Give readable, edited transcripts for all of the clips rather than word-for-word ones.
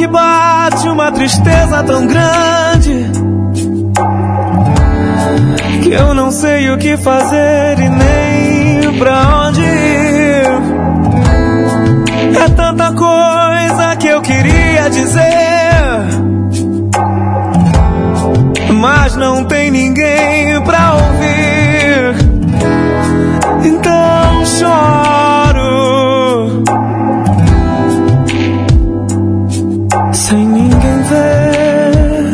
que bate uma tristeza tão grande que eu não sei o que fazer e nem pra onde ir. É tanta coisa que eu queria dizer, mas não tem ninguém pra ouvir. Então choro sem ninguém ver.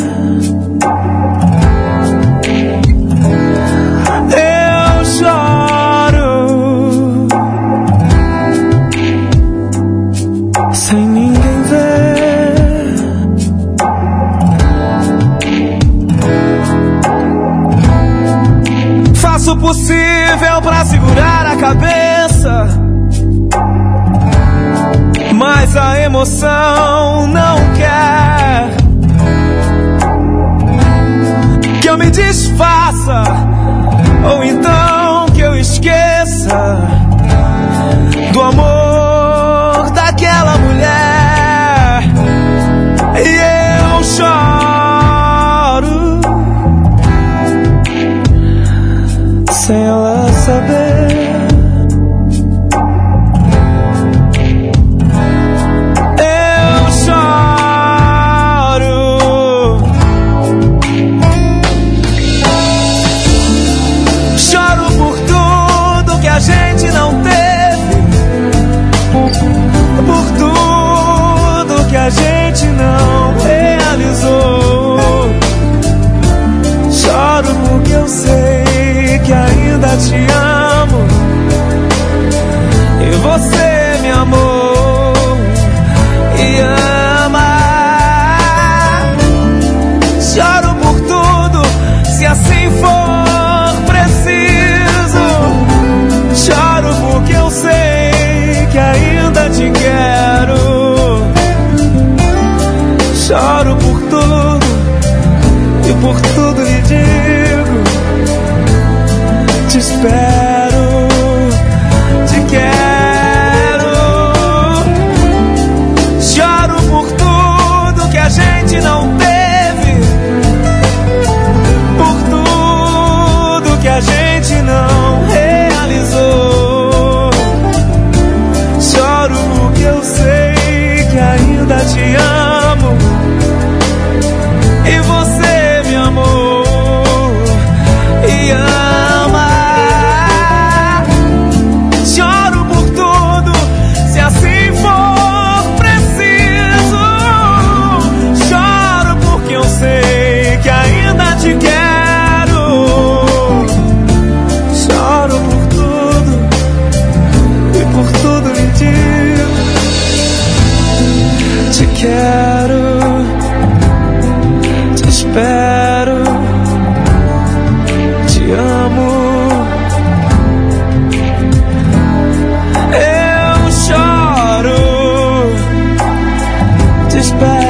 Eu choro sem ninguém ver. Faço o possível pra segurar a cabeça, mas a emoção não quer que eu me desfaça, ou então que eu esqueça do amor daquela mulher. E eu choro sem ela saber. Eu choro por tudo que a gente não teve, por tudo que a gente não realizou. Choro porque eu sei que ainda te amo e você me amou e ama. Choro por tudo, se assim for preciso. Choro porque eu sei que ainda te quero. Choro por tudo e por tudo lhe digo: te espero, te quero. Choro por tudo que a gente não teve, por tudo que a gente não realizou. Choro porque eu sei que ainda te amo e você me amou e ama. Choro por tudo, se assim for preciso. Choro porque eu sei que ainda te quero. Choro por tudo e por tudo lhe digo: te quero, te espero, te amo. Eu choro, te espero.